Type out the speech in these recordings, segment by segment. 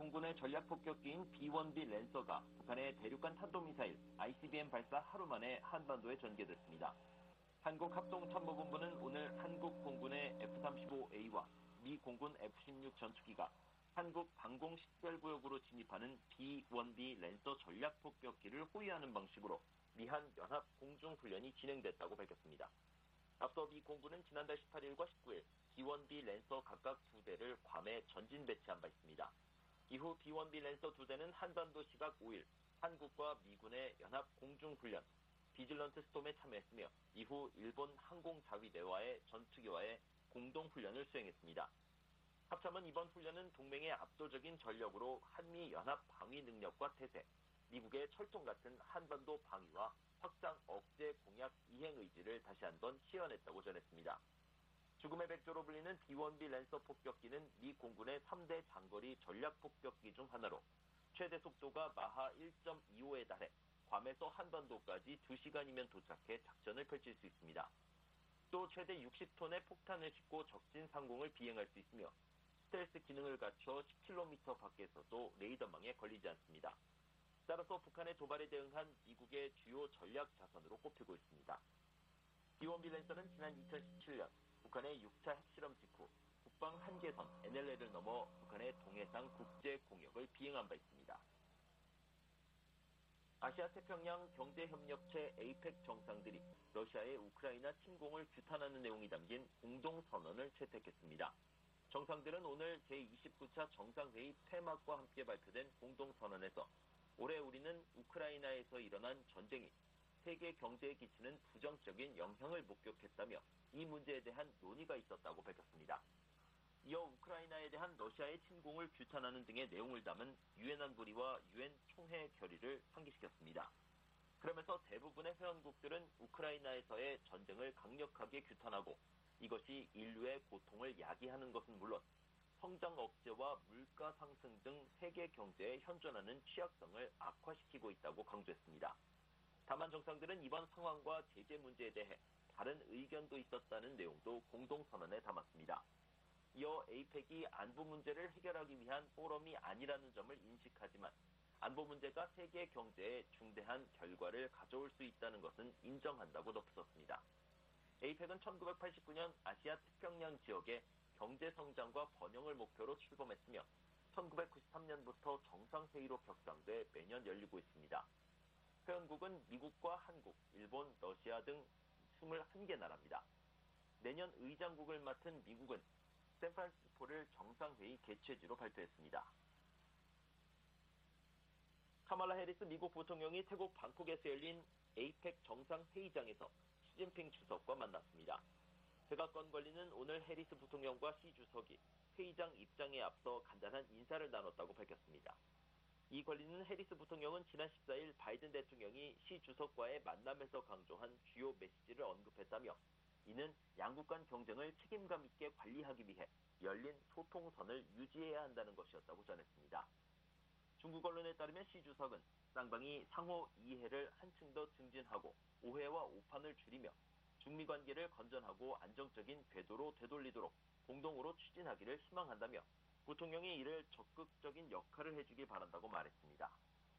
공군의 전략폭격기인 B-1B 랜서가 북한의 대륙간 탄도미사일 ICBM 발사 하루 만에 한반도에 전개됐습니다. 한국합동참모본부는 오늘 한국 공군의 F-35A와 미 공군 F-16 전투기가 한국 방공 식별구역으로 진입하는 B-1B 랜서 전략폭격기를 호위하는 방식으로 미한 연합 공중훈련이 진행됐다고 밝혔습니다. 앞서 미 공군은 지난달 18일과 19일 B-1B 랜서 각각 2대를 괌에 전진 배치한 바 있습니다. 이후 B-1B 랜서 2대는 한반도 시각 5일 한국과 미군의 연합 공중훈련 비질런트 스톰에 참여했으며 이후 일본 항공자위대와의 전투기와의 공동훈련을 수행했습니다. 합참은 이번 훈련은 동맹의 압도적인 전력으로 한미 연합 방위 능력과 태세, 미국의 철통 같은 한반도 방위와 확장 억제 공약 이행 의지를 다시 한번 시연했다고 전했습니다. 죽음의 백조로 불리는 B-1B 랜서 폭격기는 미 공군의 3대 장거리 전략 폭격기 중 하나로 최대 속도가 마하 1.25에 달해 괌에서 한반도까지 2시간이면 도착해 작전을 펼칠 수 있습니다. 또 최대 60톤의 폭탄을 싣고 적진 상공을 비행할 수 있으며 스텔스 기능을 갖춰 10km 밖에서도 레이더망에 걸리지 않습니다. 따라서 북한의 도발에 대응한 미국의 주요 전략 자산으로 꼽히고 있습니다. B-1B 랜서는 지난 2017년 북한의 6차 핵실험 직후 북방 한계선 NLL을 넘어 북한의 동해상 국제 공역을 비행한 바 있습니다. 아시아태평양 경제협력체 APEC 정상들이 러시아의 우크라이나 침공을 규탄하는 내용이 담긴 공동선언을 채택했습니다. 정상들은 오늘 제29차 정상회의 폐막과 함께 발표된 공동선언에서 올해 우리는 우크라이나에서 일어난 전쟁이 세계 경제에 끼치는 부정적인 영향을 목격했다며 이 문제에 대한 논의가 있었다고 밝혔습니다. 이어 우크라이나에 대한 러시아의 침공을 규탄하는 등의 내용을 담은 유엔 안보리와 유엔 총회 결의를 상기시켰습니다. 그러면서 대부분의 회원국들은 우크라이나에서의 전쟁을 강력하게 규탄하고 이것이 인류의 고통을 야기하는 것은 물론 성장 억제와 물가 상승 등 세계 경제에 현존하는 취약성을 악화시키고 있다고 강조했습니다. 다만 정상들은 이번 상황과 제재 문제에 대해 다른 의견도 있었다는 내용도 공동선언에 담았습니다. 이어 APEC이 안보 문제를 해결하기 위한 포럼이 아니라는 점을 인식하지만 안보 문제가 세계 경제에 중대한 결과를 가져올 수 있다는 것은 인정한다고 덧붙였습니다. APEC은 1989년 아시아 태평양 지역의 경제 성장과 번영을 목표로 출범했으며 1993년부터 정상회의로 격상돼 매년 열리고 있습니다. 회원국은 미국과 한국, 일본, 러시아 등 21개 나라입니다. 내년 의장국을 맡은 미국은 샌프란시스코를 정상회의 개최지로 발표했습니다. 카말라 해리스 미국 부통령이 태국 방콕에서 열린 APEC 정상회의장에서 시진핑 주석과 만났습니다. 백악관 관리는 오늘 해리스 부통령과 시 주석이 회의장 입장에 앞서 간단한 인사를 나눴다고 밝혔습니다. 이 관리는 해리스 부통령은 지난 14일 바이든 대통령이 시 주석과의 만남에서 강조한 주요 메시지를 언급했다며 이는 양국 간 경쟁을 책임감 있게 관리하기 위해 열린 소통선을 유지해야 한다는 것이었다고 전했습니다. 중국 언론에 따르면 시 주석은 쌍방이 상호 이해를 한층 더 증진하고 오해와 오판을 줄이며 중미 관계를 건전하고 안정적인 궤도로 되돌리도록 공동으로 추진하기를 희망한다며 부통령이 이를 적극적인 역할을 해주길 바란다고 말했습니다.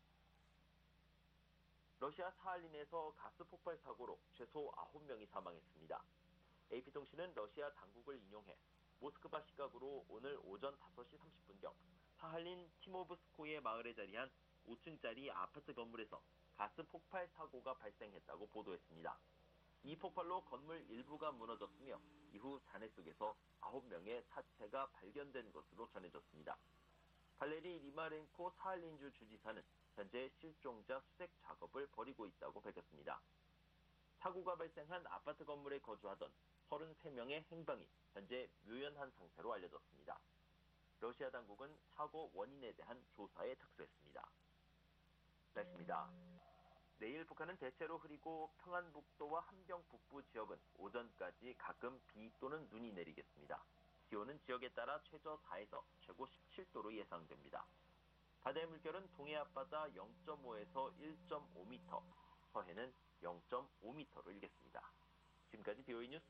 러시아 사할린에서 가스 폭발 사고로 최소 9명이 사망했습니다. AP통신은 러시아 당국을 인용해 모스크바 시각으로 오늘 오전 5시 30분경 사할린 티모브스코예 마을에 자리한 5층짜리 아파트 건물에서 가스 폭발 사고가 발생했다고 보도했습니다. 이 폭발로 건물 일부가 무너졌으며 이후 잔해 속에서 9명의 사체가 발견된 것으로 전해졌습니다. 발레리 리마렌코 사할린주 주지사는 현재 실종자 수색 작업을 벌이고 있다고 밝혔습니다. 사고가 발생한 아파트 건물에 거주하던 33명의 행방이 현재 묘연한 상태로 알려졌습니다. 러시아 당국은 사고 원인에 대한 조사에 착수했습니다. 날씨입니다. 내일 북한은 대체로 흐리고 평안북도와 함경 북부 지역은 오전까지 가끔 비 또는 눈이 내리겠습니다. 기온은 지역에 따라 최저 4에서 최고 17도로 예상됩니다. 바다의 물결은 동해 앞바다 0.5에서 1.5m, 서해는 0.5m로 일겠습니다. 지금까지 BOE 뉴스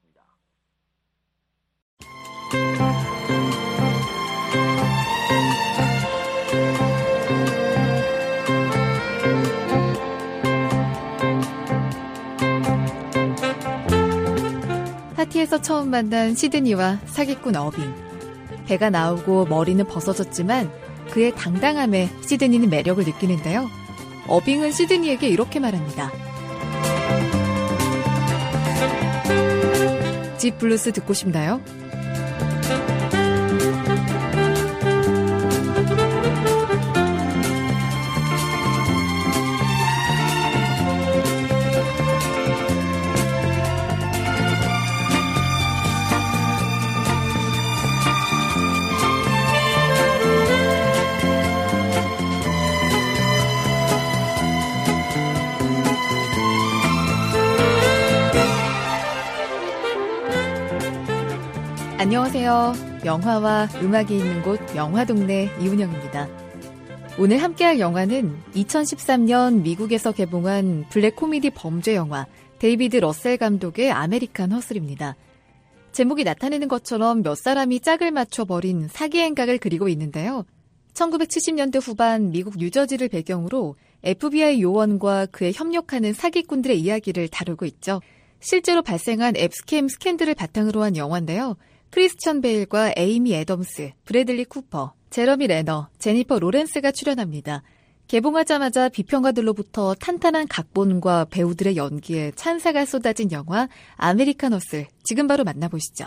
함자였습니다. 파티에서 처음 만난 시드니와 사기꾼 어빙. 배가 나오고 머리는 벗어졌지만 그의 당당함에 시드니는 매력을 느끼는데요. 어빙은 시드니에게 이렇게 말합니다. 집 블루스 듣고 싶나요? 안녕하세요. 영화와 음악이 있는 곳 영화동네 이운영입니다. 오늘 함께할 영화는 2013년 미국에서 개봉한 블랙 코미디 범죄 영화 데이비드 러셀 감독의 아메리칸 허슬입니다. 제목이 나타내는 것처럼 몇 사람이 짝을 맞춰버린 사기 행각을 그리고 있는데요. 1970년대 후반 미국 뉴저지를 배경으로 FBI 요원과 그에 협력하는 사기꾼들의 이야기를 다루고 있죠. 실제로 발생한 앱스캠 스캔들을 바탕으로 한 영화인데요. 크리스천 베일과 에이미 애덤스, 브래들리 쿠퍼, 제러미 레너, 제니퍼 로렌스가 출연합니다. 개봉하자마자 비평가들로부터 탄탄한 각본과 배우들의 연기에 찬사가 쏟아진 영화 아메리칸 허슬, 지금 바로 만나보시죠.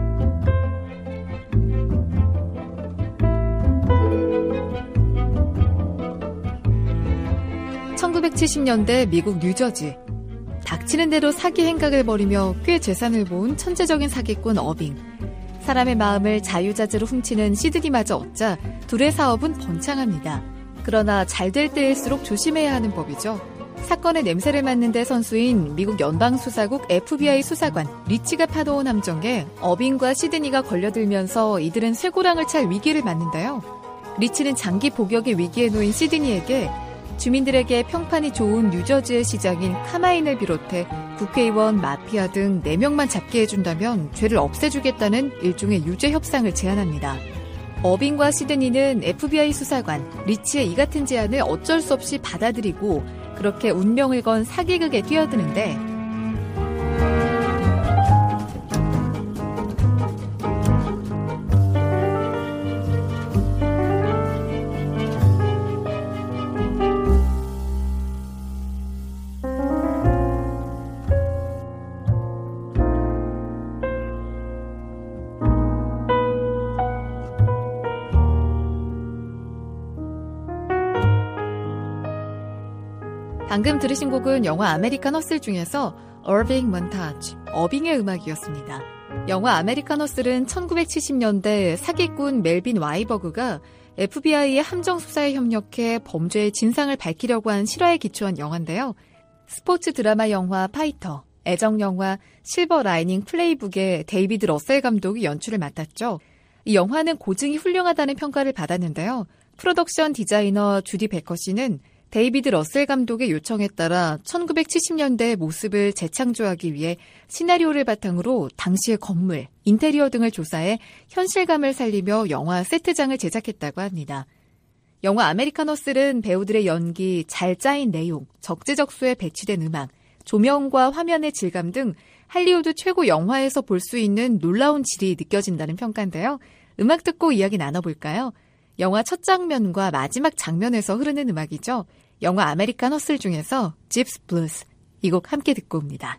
(1970년대) 미국 뉴저지. 닥치는 대로 사기 행각을 벌이며 꽤 재산을 모은 천재적인 사기꾼 어빙. 사람의 마음을 자유자재로 훔치는 시드니마저 얻자 둘의 사업은 번창합니다. 그러나 잘 될 때일수록 조심해야 하는 법이죠. 사건의 냄새를 맡는 데 선수인 미국 연방수사국 FBI 수사관 리치가 파놓은 함정에 어빙과 시드니가 걸려들면서 이들은 쇠고랑을 찰 위기를 맞는데요. 리치는 장기 복역의 위기에 놓인 시드니에게 주민들에게 평판이 좋은 뉴저지의 시장인 카마인을 비롯해 국회의원, 마피아 등 4명만 잡게 해준다면 죄를 없애주겠다는 일종의 유죄 협상을 제안합니다. 어빙과 시드니는 FBI 수사관 리치의 이 같은 제안을 어쩔 수 없이 받아들이고 그렇게 운명을 건 사기극에 뛰어드는데 방금 들으신 곡은 영화 아메리칸 허슬 중에서 Irving Montage, 어빙의 음악이었습니다. 영화 아메리칸 허슬은 1970년대 사기꾼 멜빈 와이버그가 FBI의 함정 수사에 협력해 범죄의 진상을 밝히려고 한 실화에 기초한 영화인데요. 스포츠 드라마 영화 파이터, 애정 영화 실버 라이닝 플레이북의 데이비드 러셀 감독이 연출을 맡았죠. 이 영화는 고증이 훌륭하다는 평가를 받았는데요. 프로덕션 디자이너 주디 베커 씨는 데이비드 러셀 감독의 요청에 따라 1970년대의 모습을 재창조하기 위해 시나리오를 바탕으로 당시의 건물, 인테리어 등을 조사해 현실감을 살리며 영화 세트장을 제작했다고 합니다. 영화 아메리칸 허슬은 배우들의 연기, 잘 짜인 내용, 적재적소에 배치된 음악, 조명과 화면의 질감 등 할리우드 최고 영화에서 볼 수 있는 놀라운 질이 느껴진다는 평가인데요. 음악 듣고 이야기 나눠볼까요? 영화 첫 장면과 마지막 장면에서 흐르는 음악이죠. 영화 아메리칸 허슬 중에서 집스 블루스, 이 곡 함께 듣고 옵니다.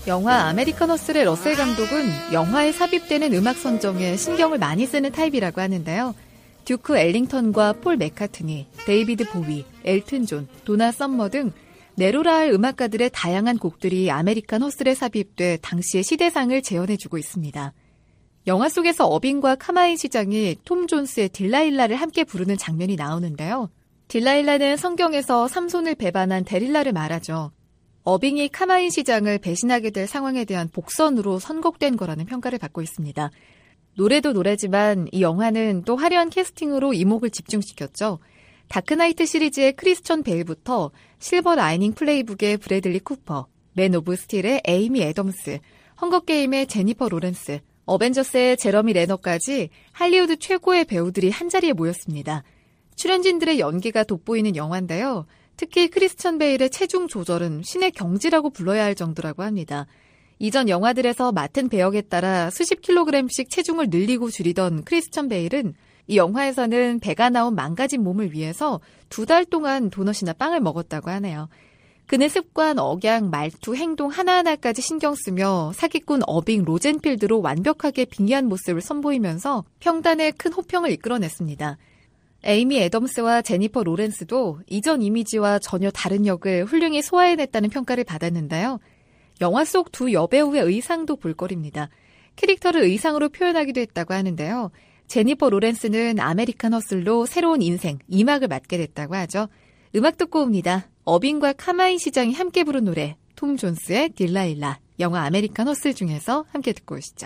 영화 아메리칸 허슬의 러셀 감독은 영화에 삽입되는 음악 선정에 신경을 많이 쓰는 타입이라고 하는데요. 듀크 엘링턴과 폴 맥카트니, 데이비드 보위, 엘튼 존, 도나 썸머 등 내로라할 음악가들의 다양한 곡들이 아메리칸 허슬에 삽입돼 당시의 시대상을 재현해주고 있습니다. 영화 속에서 어빙과 카마인 시장이 톰 존스의 딜라일라를 함께 부르는 장면이 나오는데요. 딜라일라는 성경에서 삼손을 배반한 데릴라를 말하죠. 어빙이 카마인 시장을 배신하게 될 상황에 대한 복선으로 선곡된 거라는 평가를 받고 있습니다. 노래도 노래지만 이 영화는 또 화려한 캐스팅으로 이목을 집중시켰죠. 다크나이트 시리즈의 크리스천 베일부터 실버 라이닝 플레이북의 브래들리 쿠퍼, 맨 오브 스틸의 에이미 애덤스, 헝거게임의 제니퍼 로렌스, 어벤져스의 제러미 레너까지 할리우드 최고의 배우들이 한자리에 모였습니다. 출연진들의 연기가 돋보이는 영화인데요. 특히 크리스천 베일의 체중 조절은 신의 경지라고 불러야 할 정도라고 합니다. 이전 영화들에서 맡은 배역에 따라 수십 킬로그램씩 체중을 늘리고 줄이던 크리스천 베일은 이 영화에서는 배가 나온 망가진 몸을 위해서 2달 동안 도넛이나 빵을 먹었다고 하네요. 그는 습관, 억양, 말투, 행동 하나하나까지 신경 쓰며 사기꾼 어빙 로젠필드로 완벽하게 빙의한 모습을 선보이면서 평단에 큰 호평을 이끌어냈습니다. 에이미 애덤스와 제니퍼 로렌스도 이전 이미지와 전혀 다른 역을 훌륭히 소화해냈다는 평가를 받았는데요. 영화 속 두 여배우의 의상도 볼거리입니다. 캐릭터를 의상으로 표현하기도 했다고 하는데요. 제니퍼 로렌스는 아메리칸 허슬로 새로운 인생, 2막을 맞게 됐다고 하죠. 음악 듣고 옵니다. 어빙과 카마인 시장이 함께 부른 노래, 톰 존스의 딜라일라, 영화 아메리칸 허슬 중에서 함께 듣고 오시죠.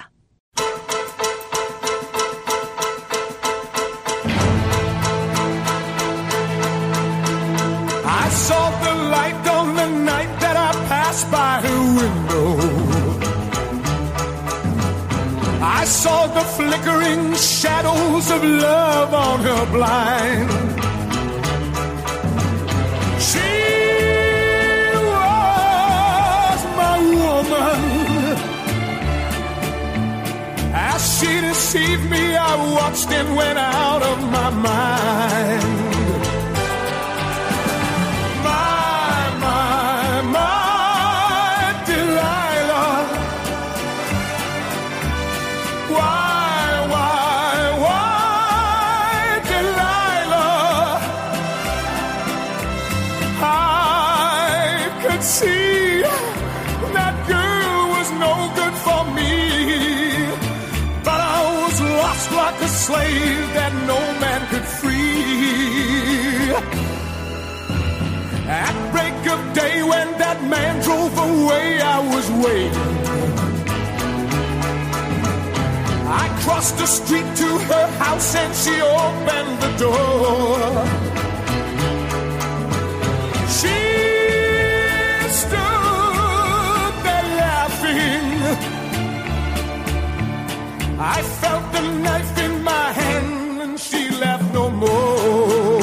I saw the light on the night that I passed by her window. I saw the flickering shadows of love on her blind. She was my woman. As she deceived me, I watched and went out of my mind. See, that girl was no good for me, but I was lost like a slave that no man could free. At break of day when that man drove away, I was waiting. I crossed the street to her house and she opened the door. She stood there laughing. I felt the knife in my hand and she laughed no more.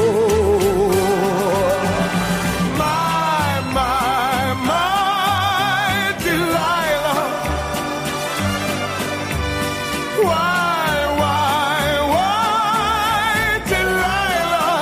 My Delilah. Why, Delilah?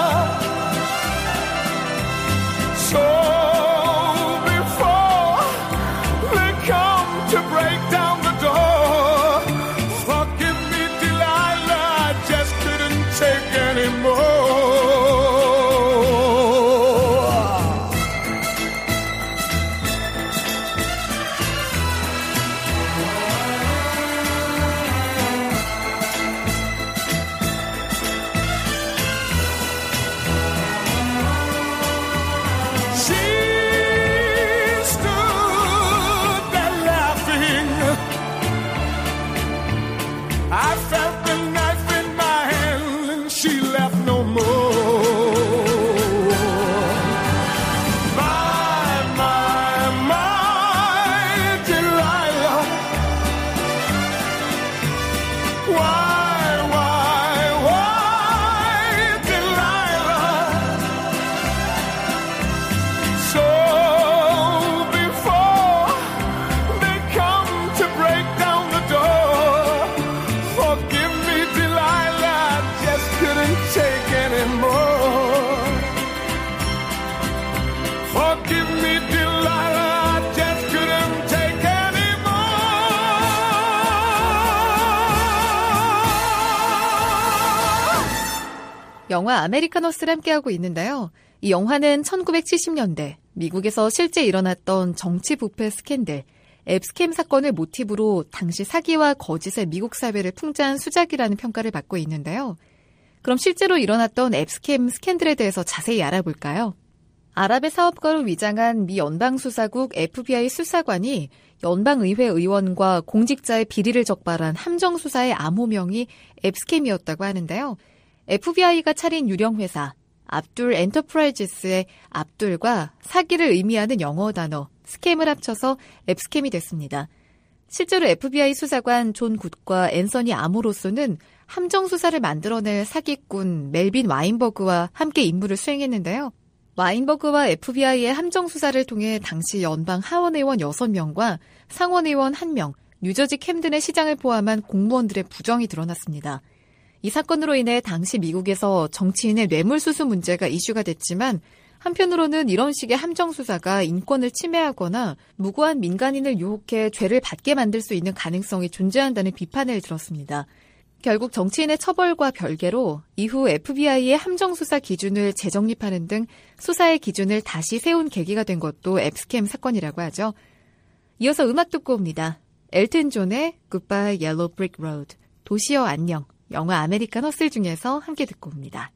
영화 아메리카너스를 함께하고 있는데요. 이 영화는 1970년대 미국에서 실제 일어났던 정치 부패 스캔들, 앱스캠 사건을 모티브로 당시 사기와 거짓의 미국 사회를 풍자한 수작이라는 평가를 받고 있는데요. 그럼 실제로 일어났던 앱스캠 스캔들에 대해서 자세히 알아볼까요? 아랍의 사업가로 위장한 미 연방수사국 FBI 수사관이 연방의회 의원과 공직자의 비리를 적발한 함정수사의 암호명이 앱스캠이었다고 하는데요. FBI가 차린 유령회사 압둘 엔터프라이즈스의 압둘과 사기를 의미하는 영어 단어 스캠을 합쳐서 앱스캠이 됐습니다. 실제로 FBI 수사관 존 굿과 앤서니 아모로소는 함정수사를 만들어낼 사기꾼 멜빈 와인버그와 함께 임무를 수행했는데요. 와인버그와 FBI의 함정수사를 통해 당시 연방 하원의원 6명과 상원의원 1명, 뉴저지 캠든의 시장을 포함한 공무원들의 부정이 드러났습니다. 이 사건으로 인해 당시 미국에서 정치인의 뇌물수수 문제가 이슈가 됐지만 한편으로는 이런 식의 함정수사가 인권을 침해하거나 무고한 민간인을 유혹해 죄를 받게 만들 수 있는 가능성이 존재한다는 비판을 들었습니다. 결국 정치인의 처벌과 별개로 이후 FBI의 함정수사 기준을 재정립하는 등 수사의 기준을 다시 세운 계기가 된 것도 앱스캠 사건이라고 하죠. 이어서 음악 듣고 옵니다. 엘튼 존의 Goodbye Yellow Brick Road, 도시여 안녕, 영화 아메리칸 허슬 중에서 함께 듣고 옵니다.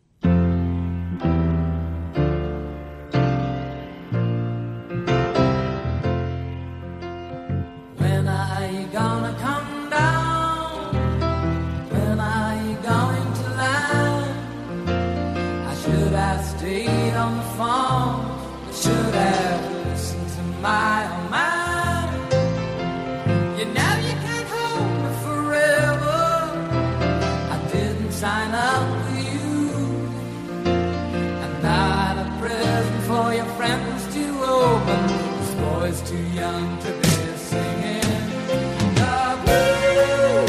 When are you gonna come down? When are you going to land? I should have stayed on the phone. I should have listened to my own mind. You know you can't hold me forever. I didn't sign up for you. I'm not a present for your friends to open. This boy's too young to be singing the blues.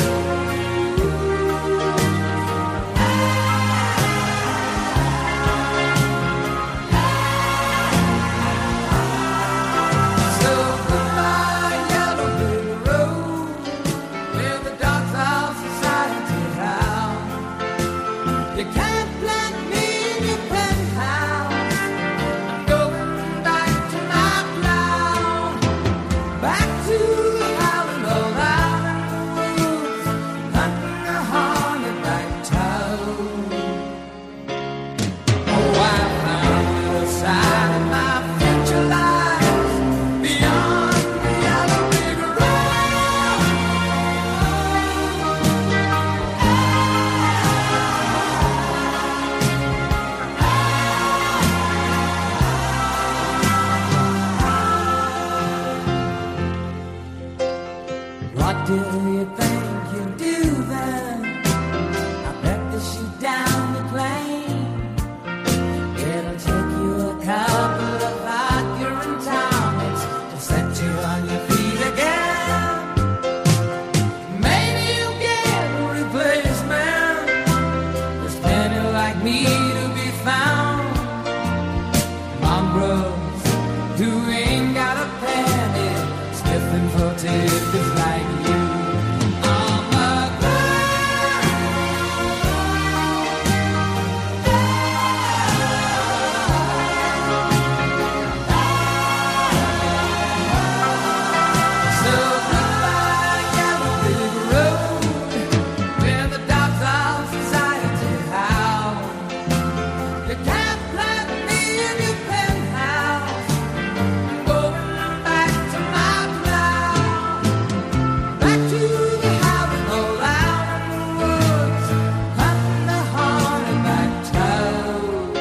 So goodbye, yellow brick road, where the dogs of society howl. You can't plant me in your penthouse. I'm going back to my cloud, back to the howling old island woods, hunting a hornetback toad. Oh, I found the other side of my future lies beyond the yellow brick road. What do you think you do then? I bet they shoot down the plane. It'll take you a couple of vodka and tonics to set you on your feet again. Maybe you'll get a replacement. There's plenty like me to be found. Mongrels who ain't got a penny, sniffing for tickets like you. I'm a So goodbye, yellow brick road, where the dogs of society howl. You can't plant me in your penthouse. I'm going back to my cloud, back to the howling old island woods, hunting the hornetback toad.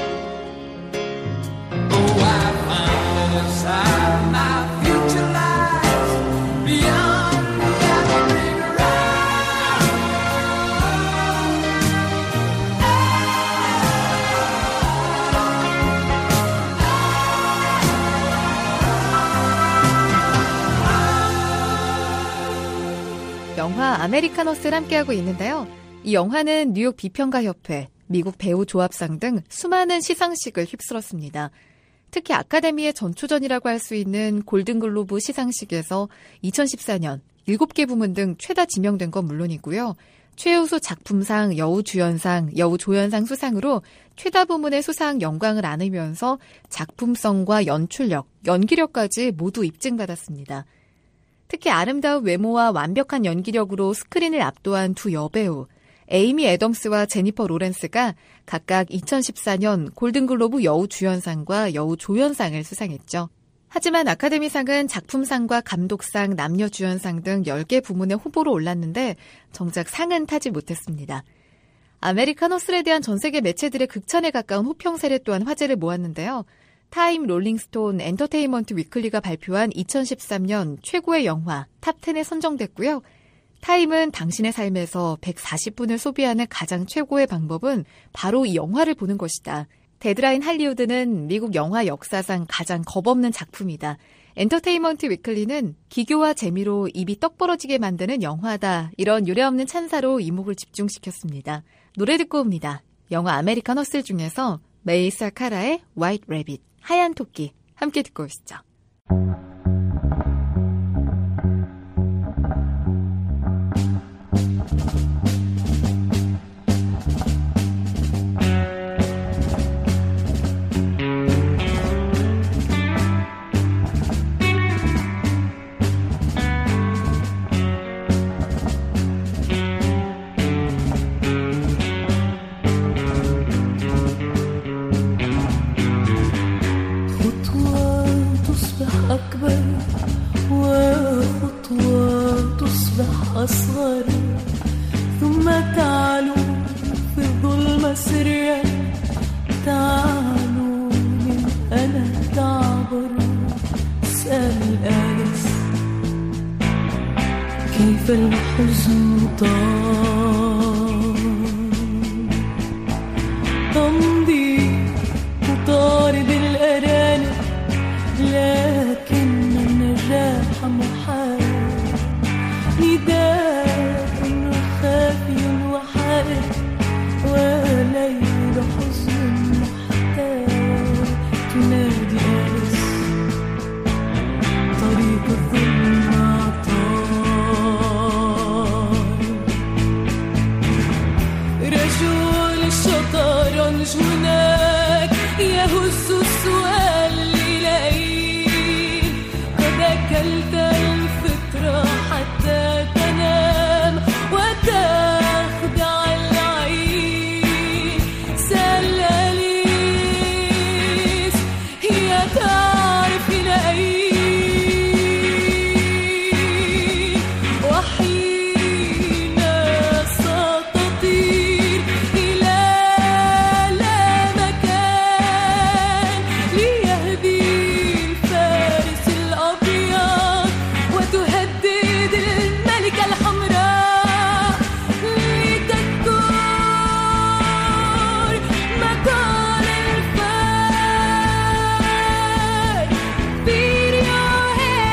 Oh, I found the side of my future lies beyond the yellow brick road. 영화 아메리칸 허슬 함께하고 있는데요. 이 영화는 뉴욕 비평가협회, 미국 배우조합상 등 수많은 시상식을 휩쓸었습니다. 특히 아카데미의 전초전이라고 할 수 있는 골든글로브 시상식에서 2014년 7개 부문 등 최다 지명된 건 물론이고요. 최우수 작품상, 여우주연상, 여우조연상 수상으로 최다 부문의 수상 영광을 안으면서 작품성과 연출력, 연기력까지 모두 입증받았습니다. 특히 아름다운 외모와 완벽한 연기력으로 스크린을 압도한 두 여배우, 에이미 애덤스와 제니퍼 로렌스가 각각 2014년 골든글로브 여우주연상과 여우조연상을 수상했죠. 하지만 아카데미상은 작품상과 감독상, 남녀주연상 등 10개 부문에 후보로 올랐는데 정작 상은 타지 못했습니다. 아메리칸 허슬에 대한 전세계 매체들의 극찬에 가까운 호평 사례 또한 화제를 모았는데요. 타임, 롤링스톤, 엔터테인먼트 위클리가 발표한 2013년 최고의 영화 탑10에 선정됐고요. 타임은 당신의 삶에서 140분을 소비하는 가장 최고의 방법은 바로 이 영화를 보는 것이다. 데드라인 할리우드는 미국 영화 역사상 가장 겁없는 작품이다. 엔터테인먼트 위클리는 기교와 재미로 입이 떡 벌어지게 만드는 영화다. 이런 유례없는 찬사로 이목을 집중시켰습니다. 노래 듣고 옵니다. 영화 아메리칸 허슬 중에서 메이 사카라의 화이트 래빗, 하얀 토끼 함께 듣고 오시죠. أصغر ثم تعلو في الظلمة سرا تعلو من أنا تعبر سأل آلس كيف الحزن طال تمضي تطارد الأرانب لكن النجاح محال نداء خافي وحائر وليل حزن محتار تنادي آلس طريق الظلم طال رجل الشطرنج هناك يهز السؤال ليلين قد أكلت الفطرة حتى تنام وتخدع العين سأل أليس هي تعرف إلى أين وحين ستطير إلى لا مكان ليهدي الفارس الأبيض وتهدد الملكة الحمراء لتذكر مكان الفار Beat your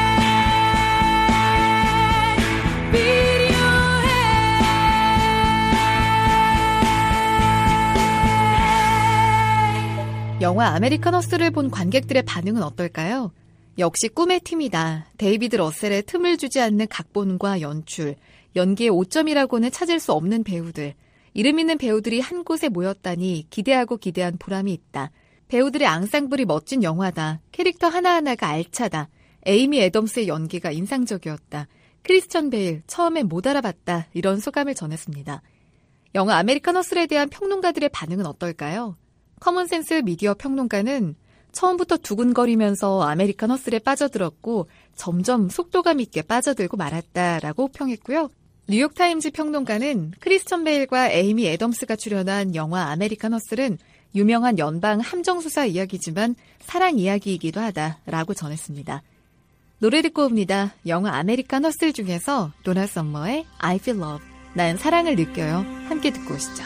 head Beat your head 영화 아메리칸 허슬을 본 관객들의 반응은 어떨까요? 역시 꿈의 팀이다. 데이비드 러셀의 틈을 주지 않는 각본과 연출, 연기의 오점이라고는 찾을 수 없는 배우들. 이름 있는 배우들이 한 곳에 모였다니 기대하고 기대한 보람이 있다. 배우들의 앙상블이 멋진 영화다. 캐릭터 하나하나가 알차다. 에이미 애덤스의 연기가 인상적이었다. 크리스천 베일, 처음엔 못 알아봤다. 이런 소감을 전했습니다. 영화 아메리칸 허슬에 대한 평론가들의 반응은 어떨까요? 커먼센스 미디어 평론가는 처음부터 두근거리면서 아메리칸 허슬에 빠져들었고 점점 속도감 있게 빠져들고 말았다라고 평했고요. 뉴욕타임즈 평론가는 크리스천 베일과 에이미 애덤스가 출연한 영화 아메리칸 허슬은 유명한 연방 함정수사 이야기지만 사랑 이야기이기도 하다라고 전했습니다. 노래 듣고 옵니다. 영화 아메리칸 허슬 중에서 도나 썸머의 I Feel Love, 난 사랑을 느껴요. 함께 듣고 오시죠.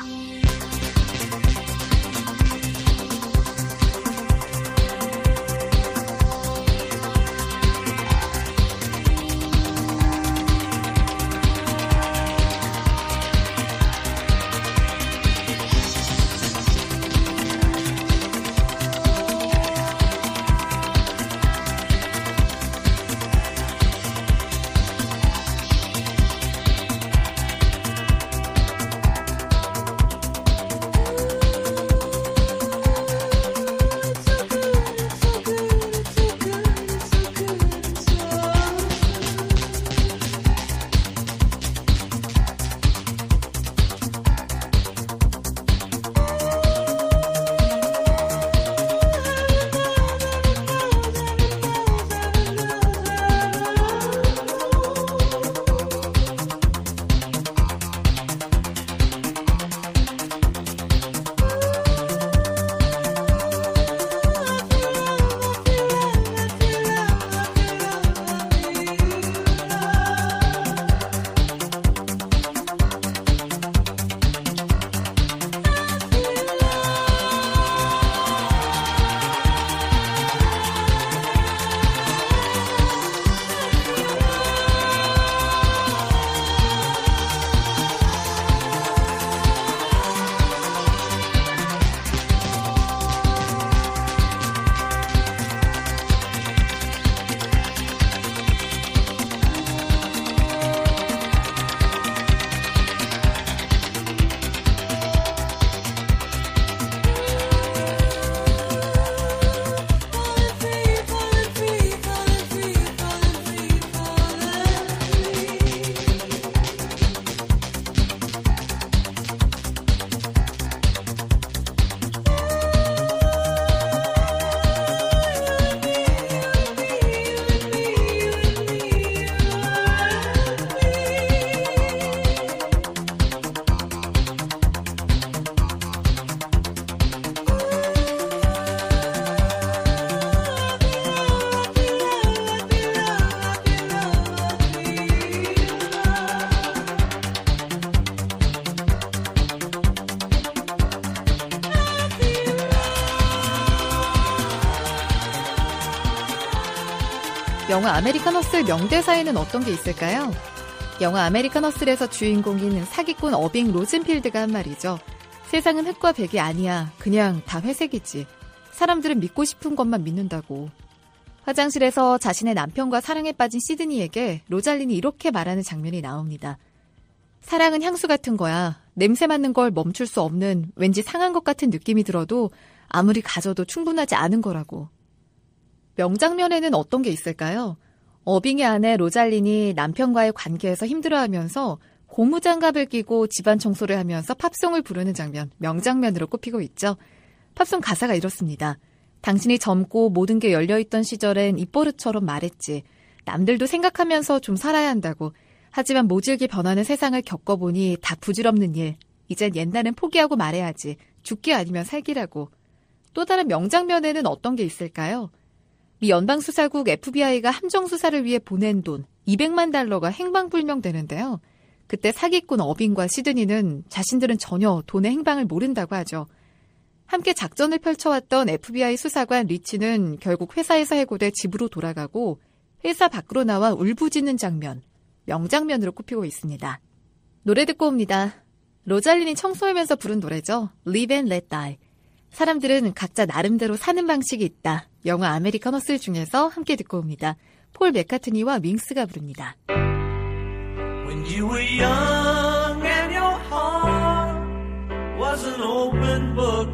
영화 아메리칸 허슬 명대사에는 어떤 게 있을까요? 영화 아메리칸 허슬에서 주인공인 사기꾼 어빙 로젠필드가 한 말이죠. 세상은 흑과 백이 아니야. 그냥 다 회색이지. 사람들은 믿고 싶은 것만 믿는다고. 화장실에서 자신의 남편과 사랑에 빠진 시드니에게 로잘린이 이렇게 말하는 장면이 나옵니다. 사랑은 향수 같은 거야. 냄새 맡는 걸 멈출 수 없는 왠지 상한 것 같은 느낌이 들어도 아무리 가져도 충분하지 않은 거라고. 명장면에는 어떤 게 있을까요? 어빙의 아내 로잘린이 남편과의 관계에서 힘들어하면서 고무장갑을 끼고 집안 청소를 하면서 팝송을 부르는 장면, 명장면으로 꼽히고 있죠. 팝송 가사가 이렇습니다. 당신이 젊고 모든 게 열려있던 시절엔 입버릇처럼 말했지. 남들도 생각하면서 좀 살아야 한다고. 하지만 모질게 변하는 세상을 겪어보니 다 부질없는 일. 이젠 옛날은 포기하고 말해야지. 죽기 아니면 살기라고. 또 다른 명장면에는 어떤 게 있을까요? 미 연방수사국 FBI가 함정수사를 위해 보낸 돈 200만 달러가 행방불명되는데요. 그때 사기꾼 어빙과 시드니는 자신들은 전혀 돈의 행방을 모른다고 하죠. 함께 작전을 펼쳐왔던 FBI 수사관 리치는 결국 회사에서 해고돼 집으로 돌아가고 회사 밖으로 나와 울부짖는 장면, 명장면으로 꼽히고 있습니다. 노래 듣고 옵니다. 로잘린이 청소하면서 부른 노래죠. Live and Let Die. 사람들은 각자 나름대로 사는 방식이 있다. 영화 아메리칸 허슬 중에서 함께 듣고 옵니다. 폴 맥카트니와 윙스가 부릅니다. When you were young and your heart was an open book,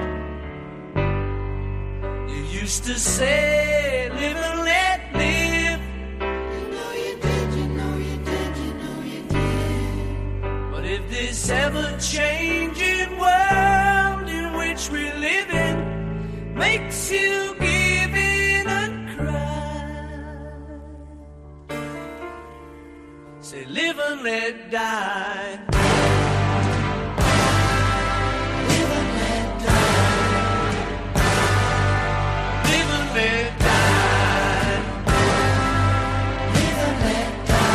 you used to say, live and let live. You know you did, you know you did, you know you did. But if this ever-changing world in which we live in makes you give in and cry, say live and let die. Live and let die. Live and let die. Live and let die.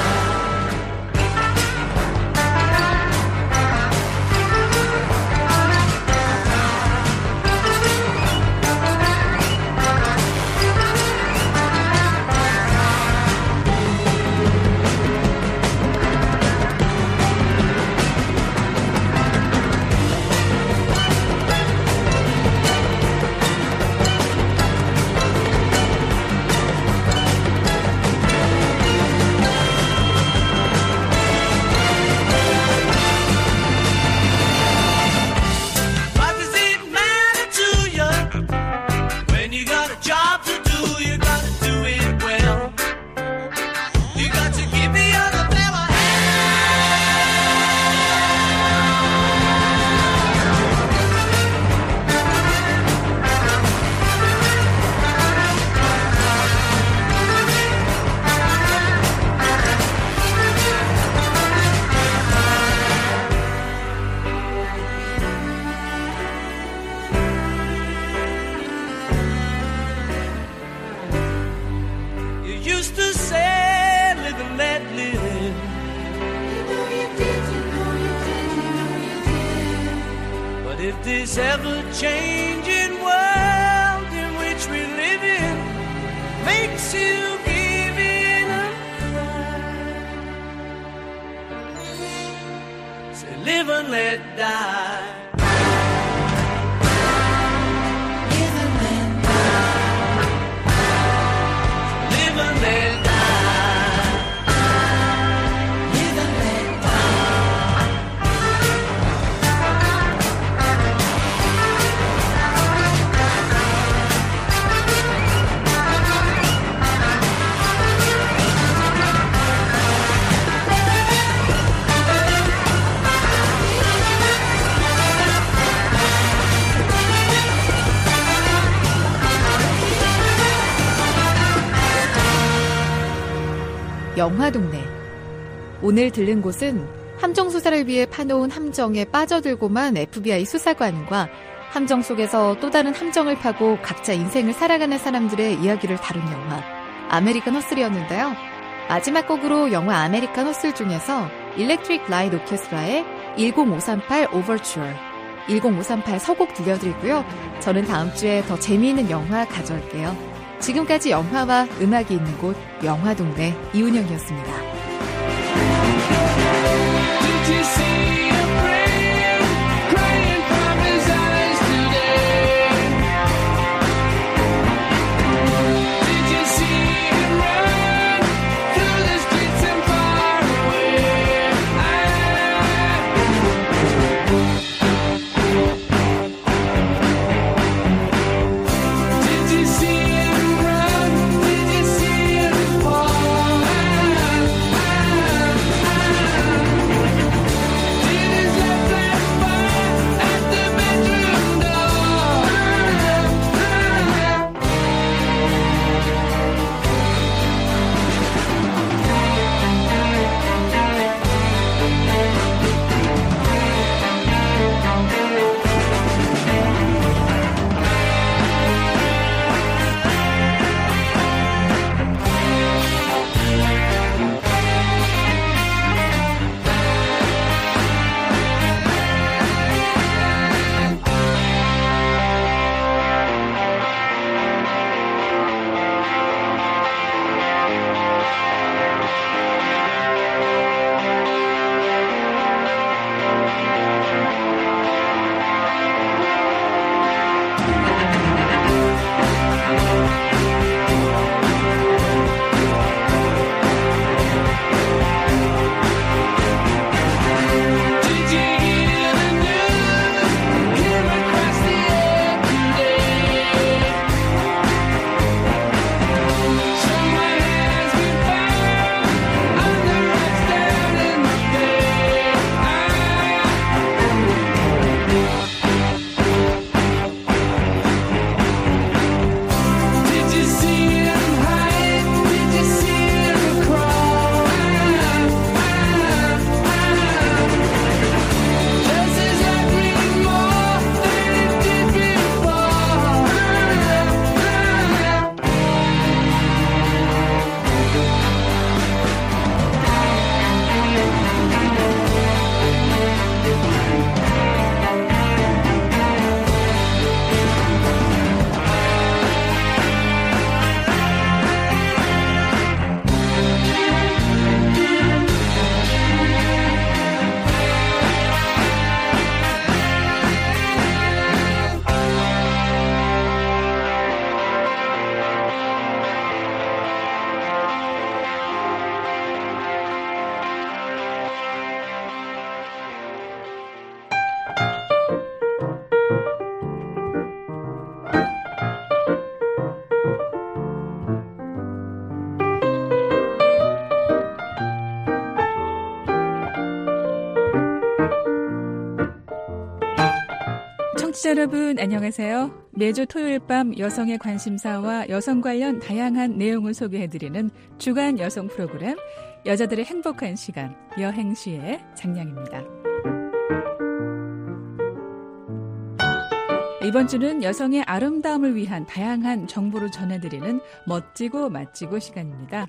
What does it matter to you? When you got a job to do, you got to do it well. You got to give the other fella You used to say, live and let live. You know you did, you know you did, you know you did. But if this ever-changing world in which we live in makes you give in and cry, say live and let die. Live and let die. Live and let die. Live and let die. 영화동네. 오늘 들른 곳은 함정수사를 위해 파놓은 함정에 빠져들고만 FBI 수사관과 함정 속에서 또 다른 함정을 파고 각자 인생을 살아가는 사람들의 이야기를 다룬 영화 아메리칸 허슬이었는데요. 마지막 곡으로 영화 아메리칸 허슬 중에서 일렉트릭 라이트 오케스트라의 10538 오버추어 10538 서곡 들려드리고요. 저는 다음 주에 더 재미있는 영화 가져올게요. 지금까지 영화와 음악이 있는 곳 영화동네 이은영이었습니다. Did you see a friend crying from his eyes today? Did you see him run through the streets and far away? Did you see him run? Did you see him fall? Did his left leg fall at the bedroom door? Did you hear the news came across the air today? Someone has been found on the rocks down in the bay. Did you see him hide? Did you see him crawl? Does his life mean more than it did before? 청취자 여러분 안녕하세요. 매주 토요일 밤 여성의 관심사와 여성 관련 다양한 내용을 소개해드리는 주간 여성 프로그램 여자들의 행복한 시간 여행시의 장량입니다. 이번 주는 여성의 아름다움을 위한 다양한 정보를 전해드리는 멋지고 맛지고 시간입니다.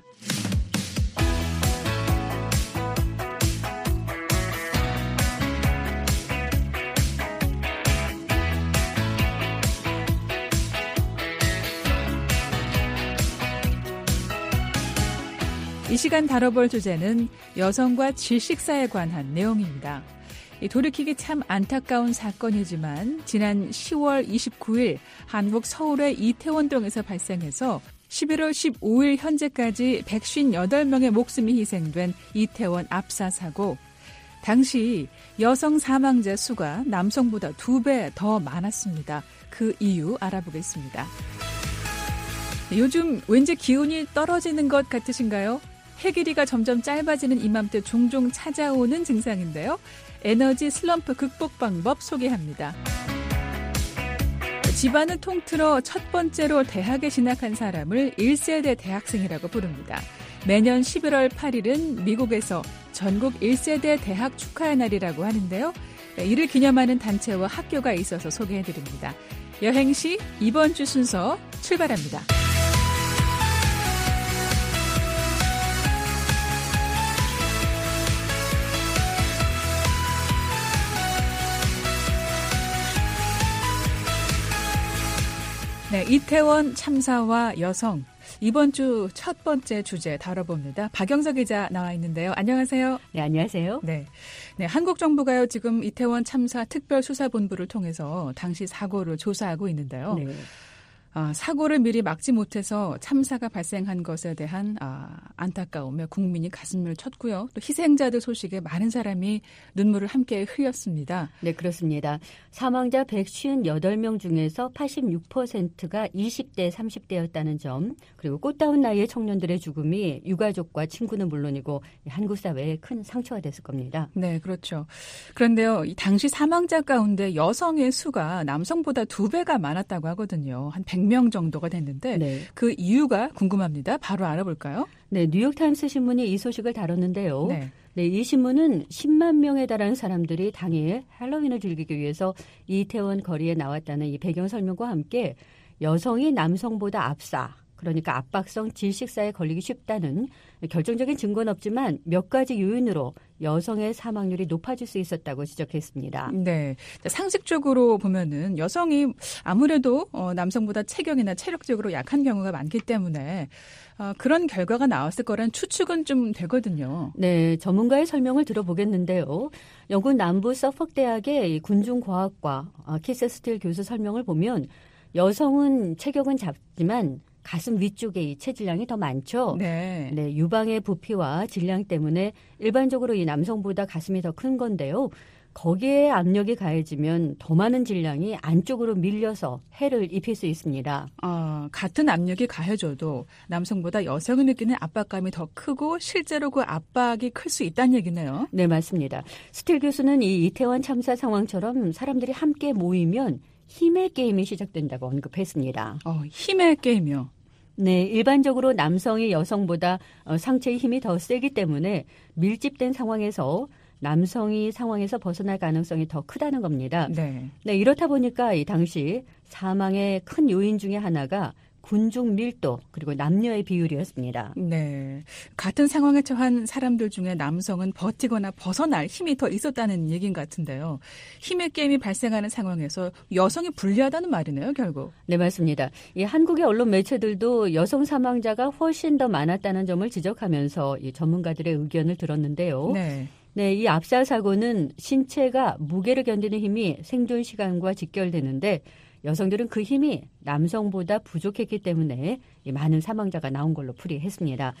이 시간 다뤄볼 주제는 여성과 질식사에 관한 내용입니다. 돌이키기 참 안타까운 사건이지만 지난 10월 29일 한국 서울의 이태원동에서 발생해서 11월 15일 현재까지 158명의 목숨이 희생된 이태원 압사 사고. 당시 여성 사망자 수가 남성보다 2배 더 많았습니다. 그 이유 알아보겠습니다. 요즘 왠지 기운이 떨어지는 것 같으신가요? 해길이가 점점 짧아지는 이맘때 종종 찾아오는 증상인데요. 에너지 슬럼프 극복 방법 소개합니다. 집안을 통틀어 첫 번째로 대학에 진학한 사람을 1세대 대학생이라고 부릅니다. 매년 11월 8일은 미국에서 전국 1세대 대학 축하의 날이라고 하는데요. 이를 기념하는 단체와 학교가 있어서 소개해드립니다. 여행시 이번 주 순서 출발합니다. 네, 이태원 참사와 여성. 이번 주 첫 번째 주제 다뤄봅니다. 박영석 기자 나와 있는데요. 안녕하세요. 네, 안녕하세요. 네, 한국 정부가요 지금 이태원 참사 특별수사본부를 통해서 당시 사고를 조사하고 있는데요. 네. 사고를 미리 막지 못해서 참사가 발생한 것에 대한 안타까움에 국민이 가슴을 쳤고요. 또 희생자들 소식에 많은 사람이 눈물을 함께 흘렸습니다. 네, 그렇습니다. 사망자 158명 중에서 86%가 20대, 30대였다는 점, 그리고 꽃다운 나이의 청년들의 죽음이 유가족과 친구는 물론이고 한국 사회에 큰 상처가 됐을 겁니다. 네, 그렇죠. 그런데요, 이 당시 사망자 가운데 여성의 수가 남성보다 2배가 많았다고 하거든요. 한 100명 정도가 됐는데 네. 그 이유가 궁금합니다. 바로 알아볼까요? 네, 뉴욕타임스 신문이 이 소식을 다뤘는데요. 네. 이 신문은 10만 명에 달하는 사람들이 당일 할로윈을 즐기기 위해서 이태원 거리에 나왔다는 이 배경 설명과 함께 여성이 남성보다 압사, 그러니까 압박성 질식사에 걸리기 쉽다는 결정적인 증거는 없지만 몇 가지 요인으로 여성의 사망률이 높아질 수 있었다고 지적했습니다. 네, 상식적으로 보면은 여성이 아무래도 남성보다 체격이나 체력적으로 약한 경우가 많기 때문에 그런 결과가 나왔을 거란 추측은 좀 되거든요. 네, 전문가의 설명을 들어보겠는데요. 영국 남부 서퍽 대학의 군중과학과 키스 스틸 교수 설명을 보면 여성은 체격은 작지만 가슴 위쪽에 이 체질량이 더 많죠. 네. 네, 유방의 부피와 질량 때문에 일반적으로 이 남성보다 가슴이 더 큰 건데요. 거기에 압력이 가해지면 더 많은 질량이 안쪽으로 밀려서 해를 입힐 수 있습니다. 같은 압력이 가해져도 남성보다 여성이 느끼는 압박감이 더 크고 실제로 그 압박이 클 수 있다는 얘기네요. 네, 맞습니다. 스틸 교수는 이 이태원 참사 상황처럼 사람들이 함께 모이면 힘의 게임이 시작된다고 언급했습니다. 힘의 게임이요? 네, 일반적으로 남성이 여성보다 상체의 힘이 더 세기 때문에 밀집된 상황에서 남성이 상황에서 벗어날 가능성이 더 크다는 겁니다. 네. 네, 이렇다 보니까 이 당시 사망의 큰 요인 중에 하나가 군중 밀도 그리고 남녀의 비율이었습니다. 네, 같은 상황에 처한 사람들 중에 남성은 버티거나 벗어날 힘이 더 있었다는 얘기인 것 같은데요. 힘의 게임이 발생하는 상황에서 여성이 불리하다는 말이네요, 결국. 네, 맞습니다. 이 한국의 언론 매체들도 여성 사망자가 훨씬 더 많았다는 점을 지적하면서 이 전문가들의 의견을 들었는데요. 네, 이 압사 사고는 신체가 무게를 견디는 힘이 생존 시간과 직결되는데 여성들은 그 힘이 남성보다 부족했기 때문에 많은 사망자가 나온 걸로 풀이했습니다.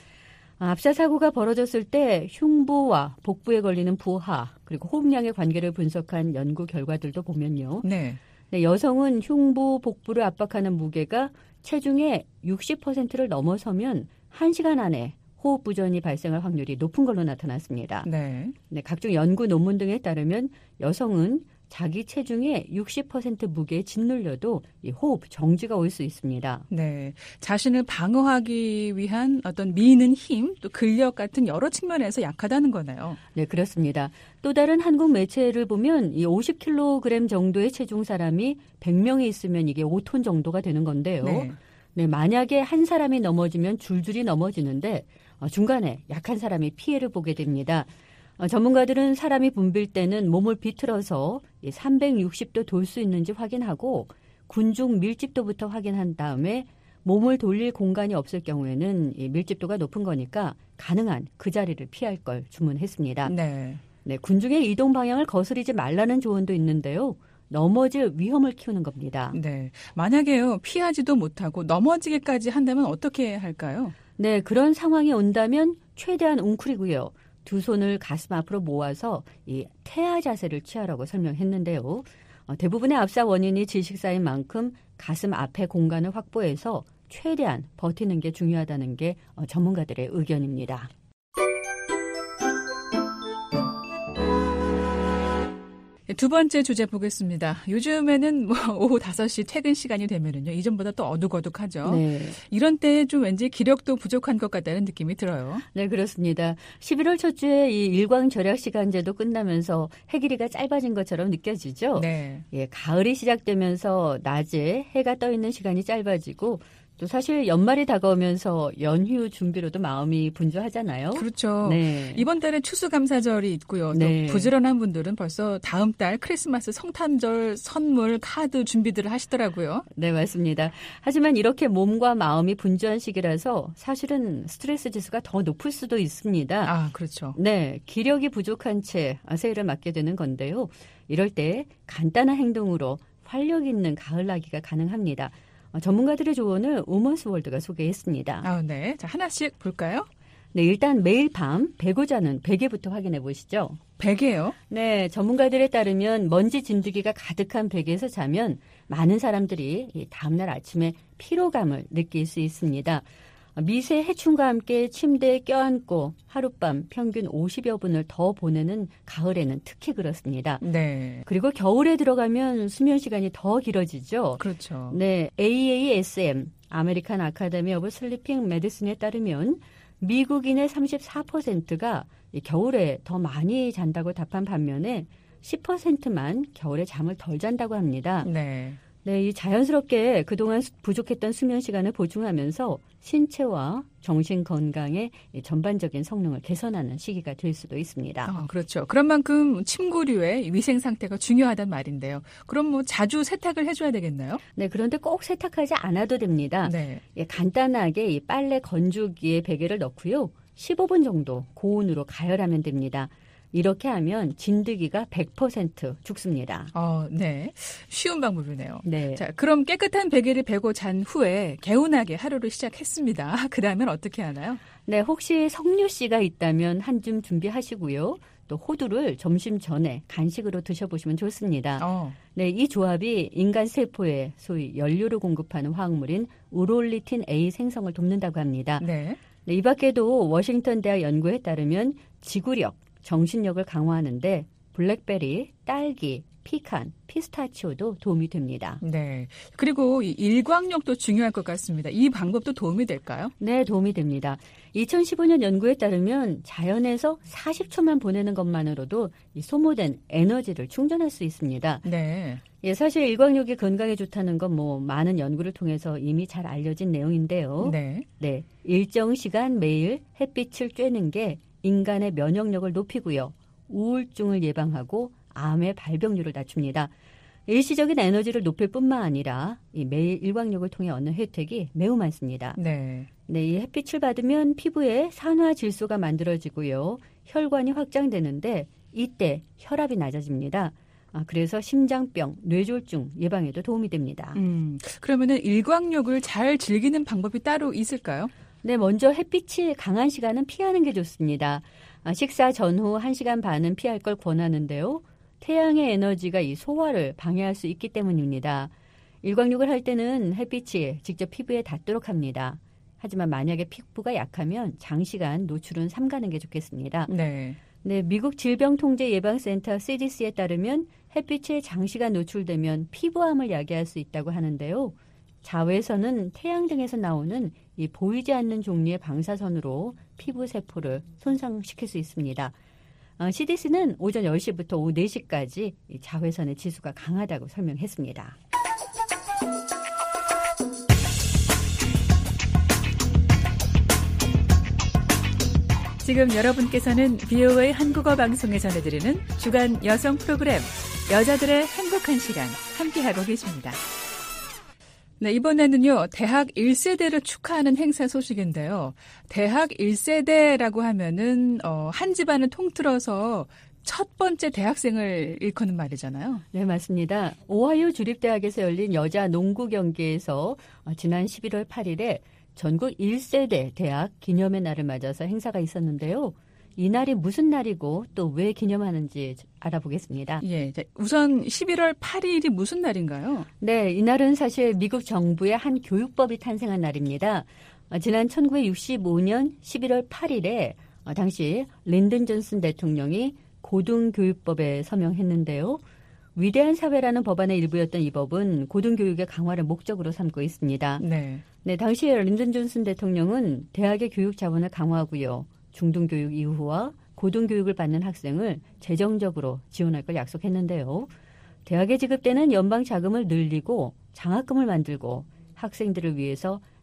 압사 사고가 벌어졌을 때 흉부와 복부에 걸리는 부하 그리고 호흡량의 관계를 분석한 연구 결과들도 보면요. 네, 여성은 흉부, 복부를 압박하는 무게가 체중의 60%를 넘어서면 1시간 안에 호흡 부전이 발생할 확률이 높은 걸로 나타났습니다. 네, 각종 연구 논문 등에 따르면 여성은 자기 체중의 60% 무게에 짓눌려도 이 호흡 정지가 올 수 있습니다. 네, 자신을 방어하기 위한 어떤 미는 힘, 또 근력 같은 여러 측면에서 약하다는 거네요. 네, 그렇습니다. 또 다른 한국 매체를 보면 이 50kg 정도의 체중 사람이 100명이 있으면 이게 5톤 정도가 되는 건데요. 네, 만약에 한 사람이 넘어지면 줄줄이 넘어지는데 중간에 약한 사람이 피해를 보게 됩니다. 전문가들은 사람이 붐빌 때는 몸을 비틀어서 360도 돌 수 있는지 확인하고 군중 밀집도부터 확인한 다음에 몸을 돌릴 공간이 없을 경우에는 이 밀집도가 높은 거니까 가능한 그 자리를 피할 걸 주문했습니다. 네, 군중의 이동 방향을 거스르지 말라는 조언도 있는데요. 넘어질 위험을 키우는 겁니다. 네, 만약에요 피하지도 못하고 넘어지기까지 한다면 어떻게 할까요? 네, 그런 상황이 온다면 최대한 웅크리고요. 두 손을 가슴 앞으로 모아서 이 태아 자세를 취하라고 설명했는데요. 대부분의 압사 원인이 질식사인 만큼 가슴 앞에 공간을 확보해서 최대한 버티는 게 중요하다는 게 전문가들의 의견입니다. 두 번째 주제 보겠습니다. 요즘에는 오후 5시 퇴근 시간이 되면은요, 이전보다 또 어둑어둑하죠. 네. 이런 때에 좀 왠지 기력도 부족한 것 같다는 느낌이 들어요. 네, 그렇습니다. 11월 첫 주에 이 일광 절약 시간제도 끝나면서 해 길이가 짧아진 것처럼 느껴지죠. 네. 가을이 시작되면서 낮에 해가 떠 있는 시간이 짧아지고 또 사실 연말이 다가오면서 연휴 준비로도 마음이 분주하잖아요. 그렇죠. 네. 이번 달에 추수감사절이 있고요. 네. 또 부지런한 분들은 벌써 다음 달 크리스마스 성탄절 선물 카드 준비들을 하시더라고요. 네, 맞습니다. 하지만 이렇게 몸과 마음이 분주한 시기라서 사실은 스트레스 지수가 더 높을 수도 있습니다. 아, 그렇죠. 네, 기력이 부족한 채 새해를 맞게 되는 건데요. 이럴 때 간단한 행동으로 활력 있는 가을나기가 가능합니다. 전문가들의 조언을 우먼스월드가 소개했습니다. 아, 네. 자, 하나씩 볼까요? 네, 일단 매일 밤 베고 자는 베개부터 확인해 보시죠. 베개요? 네, 전문가들에 따르면 먼지 진드기가 가득한 베개에서 자면 많은 사람들이 다음날 아침에 피로감을 느낄 수 있습니다. 미세 해충과 함께 침대에 껴안고 하룻밤 평균 50여 분을 더 보내는 가을에는 특히 그렇습니다. 네. 그리고 겨울에 들어가면 수면 시간이 더 길어지죠. 그렇죠. 네, AASM, 아메리칸 아카데미 오브 슬리핑 메디슨에 따르면 미국인의 34%가 겨울에 더 많이 잔다고 답한 반면에 10%만 겨울에 잠을 덜 잔다고 합니다. 네. 네, 이 자연스럽게 그동안 부족했던 수면 시간을 보충하면서 신체와 정신 건강의 전반적인 성능을 개선하는 시기가 될 수도 있습니다. 그렇죠. 그런 만큼 침구류의 위생 상태가 중요하단 말인데요. 그럼 뭐 자주 세탁을 해줘야 되겠나요? 네, 그런데 꼭 세탁하지 않아도 됩니다. 네. 간단하게 이 빨래 건조기에 베개를 넣고요. 15분 정도 고온으로 가열하면 됩니다. 이렇게 하면 진드기가 100% 죽습니다. 네. 쉬운 방법이네요. 네. 자, 그럼 깨끗한 베개를 베고 잔 후에 개운하게 하루를 시작했습니다. 그 다음엔 어떻게 하나요? 네, 혹시 석류씨가 있다면 한 줌 준비하시고요. 또 호두를 점심 전에 간식으로 드셔보시면 좋습니다. 네, 이 조합이 인간 세포에 소위 연료를 공급하는 화학물인 우롤리틴 A 생성을 돕는다고 합니다. 네. 네, 이 밖에도 워싱턴 대학 연구에 따르면 지구력, 정신력을 강화하는데 블랙베리, 딸기, 피칸, 피스타치오도 도움이 됩니다. 네. 그리고 이 일광욕도 중요할 것 같습니다. 이 방법도 도움이 될까요? 네, 도움이 됩니다. 2015년 연구에 따르면 자연에서 40초만 보내는 것만으로도 이 소모된 에너지를 충전할 수 있습니다. 네. 예, 사실 일광욕이 건강에 좋다는 건 뭐 많은 연구를 통해서 이미 잘 알려진 내용인데요. 네. 네. 일정 시간 매일 햇빛을 쬐는 게 인간의 면역력을 높이고요. 우울증을 예방하고 암의 발병률을 낮춥니다. 일시적인 에너지를 높일 뿐만 아니라 이 매일 일광욕을 통해 얻는 혜택이 매우 많습니다. 네. 네, 이 햇빛을 받으면 피부에 산화 질소가 만들어지고요. 혈관이 확장되는데 이때 혈압이 낮아집니다. 그래서 심장병, 뇌졸중 예방에도 도움이 됩니다. 그러면은 일광욕을 잘 즐기는 방법이 따로 있을까요? 네, 먼저 햇빛이 강한 시간은 피하는 게 좋습니다. 식사 전후 1시간 반은 피할 걸 권하는데요. 태양의 에너지가 이 소화를 방해할 수 있기 때문입니다. 일광욕을 할 때는 햇빛이 직접 피부에 닿도록 합니다. 하지만 만약에 피부가 약하면 장시간 노출은 삼가는 게 좋겠습니다. 네. 네, 미국 질병통제예방센터 CDC에 따르면 햇빛에 장시간 노출되면 피부암을 야기할 수 있다고 하는데요. 자외선은 태양 등에서 나오는 이 보이지 않는 종류의 방사선으로 피부 세포를 손상시킬 수 있습니다. CDC는 오전 10시부터 오후 4시까지 이 자외선의 지수가 강하다고 설명했습니다. 지금 여러분께서는 VOA 한국어 방송에 전해드리는 주간 여성 프로그램 여자들의 행복한 시간 함께하고 계십니다. 네, 이번에는요, 대학 1세대를 축하하는 행사 소식인데요. 대학 1세대라고 하면은, 한 집안을 통틀어서 첫 번째 대학생을 일컫는 말이잖아요. 네, 맞습니다. 오하이오 주립대학에서 열린 여자 농구 경기에서 지난 11월 8일에 전국 1세대 대학 기념의 날을 맞아서 행사가 있었는데요. 이 날이 무슨 날이고 또 왜 기념하는지 알아보겠습니다. 예, 우선 11월 8일이 무슨 날인가요? 네, 이 날은 사실 미국 정부의 한 교육법이 탄생한 날입니다. 지난 1965년 11월 8일에 당시 린든 존슨 대통령이 고등교육법에 서명했는데요. 위대한 사회라는 법안의 일부였던 이 법은 고등교육의 강화를 목적으로 삼고 있습니다. 네, 당시 린든 존슨 대통령은 대학의 교육 자원을 강화하고요. 중등교육 이후와 고등교육을 받는 학생을 재정적으로 지원할 걸 약속했는데요. 대학에 지급되는 연방 자금을 늘리고 장학금을 만들고 학생들을 위해서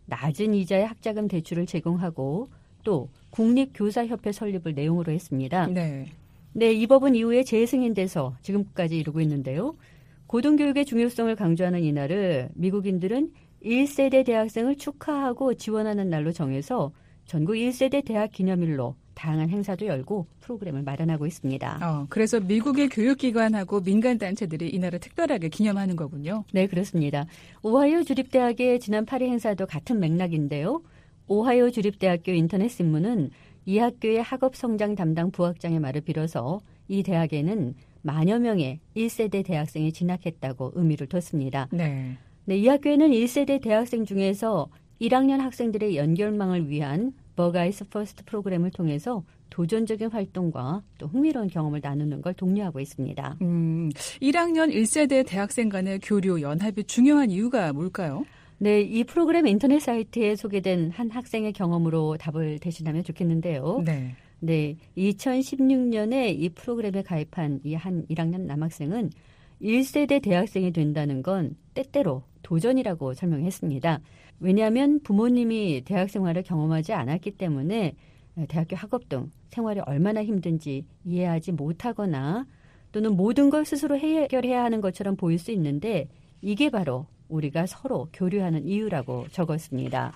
낮은 이자의 학자금 대출을 제공하고 또 국립교사협회 설립을 내용으로 했습니다. 네, 이 법은 이후에 재승인돼서 지금까지 이루고 있는데요. 고등교육의 중요성을 강조하는 이날을 미국인들은 1세대 대학생을 축하하고 지원하는 날로 정해서 전국 1세대 대학 기념일로 다양한 행사도 열고 프로그램을 마련하고 있습니다. 그래서 미국의 교육기관하고 민간단체들이 이날을 특별하게 기념하는 거군요. 네, 그렇습니다. 오하이오 주립대학의 지난 8일 행사도 같은 맥락인데요. 오하이오 주립대학교 인터넷신문은 이 학교의 학업성장 담당 부학장의 말을 빌어서 이 대학에는 만여 명의 1세대 대학생이 진학했다고 의미를 뒀습니다. 네, 이 학교에는 1세대 대학생 중에서 1학년 학생들의 연결망을 위한 버가이스 퍼스트 프로그램을 통해서 도전적인 활동과 또 흥미로운 경험을 나누는 걸 독려하고 있습니다. 1학년 1세대 대학생 간의 교류, 연합이 중요한 이유가 뭘까요? 네, 이 프로그램 인터넷 사이트에 소개된 한 학생의 경험으로 답을 대신하면 좋겠는데요. 네, 2016년에 이 프로그램에 가입한 이 한 1학년 남학생은 1세대 대학생이 된다는 건 때때로 도전이라고 설명했습니다. 왜냐하면 부모님이 대학 생활을 경험하지 않았기 때문에 대학교 학업 등 생활이 얼마나 힘든지 이해하지 못하거나 또는 모든 걸 스스로 해결해야 하는 것처럼 보일 수 있는데 이게 바로 우리가 서로 교류하는 이유라고 적었습니다.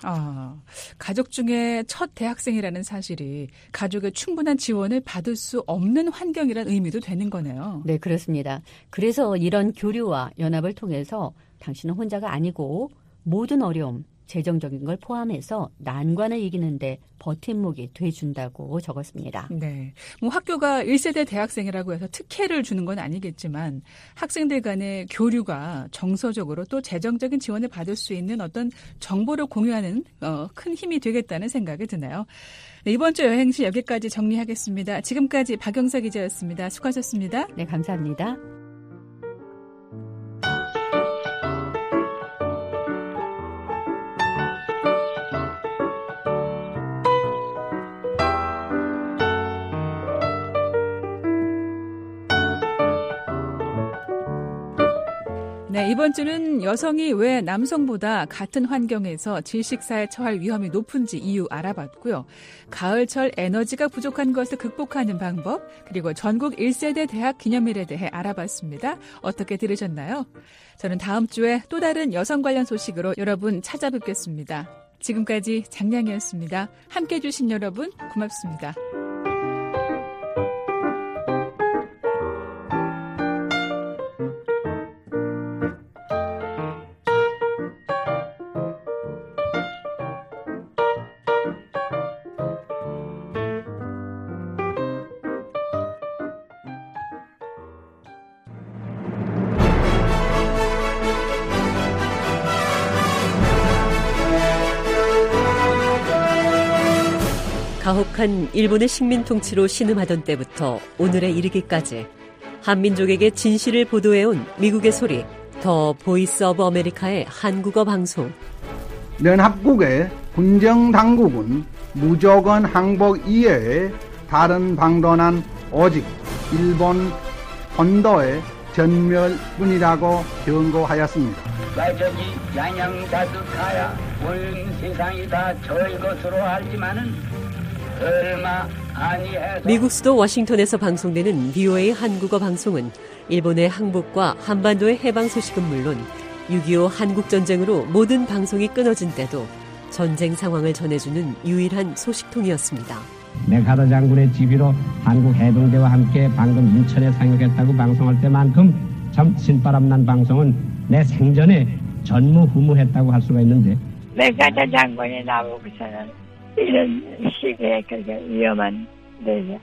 가족 중에 첫 대학생이라는 사실이 가족의 충분한 지원을 받을 수 없는 환경이라는 의미도 되는 거네요. 네, 그렇습니다. 그래서 이런 교류와 연합을 통해서 당신은 혼자가 아니고 모든 어려움, 재정적인 걸 포함해서 난관을 이기는데 버팀목이 돼준다고 적었습니다. 네, 학교가 1세대 대학생이라고 해서 특혜를 주는 건 아니겠지만 학생들 간의 교류가 정서적으로 또 재정적인 지원을 받을 수 있는 어떤 정보를 공유하는 큰 힘이 되겠다는 생각이 드네요. 네, 이번 주 여행시 여기까지 정리하겠습니다. 지금까지 박영서 기자였습니다. 수고하셨습니다. 네, 감사합니다. 네, 이번 주는 여성이 왜 남성보다 같은 환경에서 질식사에 처할 위험이 높은지 이유 알아봤고요. 가을철 에너지가 부족한 것을 극복하는 방법, 그리고 전국 1세대 대학 기념일에 대해 알아봤습니다. 어떻게 들으셨나요? 저는 다음 주에 또 다른 여성 관련 소식으로 여러분 찾아뵙겠습니다. 지금까지 장량이었습니다. 함께해 주신 여러분 고맙습니다. 가혹한 일본의 식민 통치로 신음하던 때부터 오늘에 이르기까지 한민족에게 진실을 보도해온 미국의 소리, 더 보이스 오브 아메리카의 한국어 방송. 연합국의 군정당국은 무조건 항복 이외에 다른 방도는 오직 일본 본도의 전멸뿐이라고 경고하였습니다. 와저기 양양자득하야 온 세상이 다 저의 것으로 알지만은 얼마 아니해서. 미국 수도 워싱턴에서 방송되는 VOA 한국어 방송은 일본의 항복과 한반도의 해방 소식은 물론 6.25 한국전쟁으로 모든 방송이 끊어진 때도 전쟁 상황을 전해주는 유일한 소식통이었습니다. 메카더 장군의 지휘로 한국 해병대와 함께 방금 인천에 상륙했다고 방송할 때만큼 참 신바람난 방송은 내 생전에 전무후무했다고 할 수가 있는데, 메카더 장군이 나보고서는 이런 시기에 그렇게 위험한 데서